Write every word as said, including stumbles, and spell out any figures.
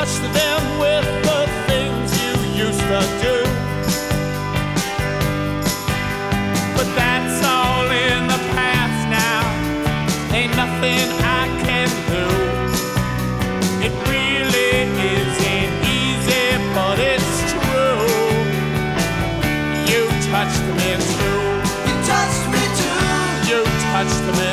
touched them with the things you used to do. But that's all in the past now. Ain't nothing I can do. It really isn't easy, but it's true. You touched me too. You touched me too. You touched me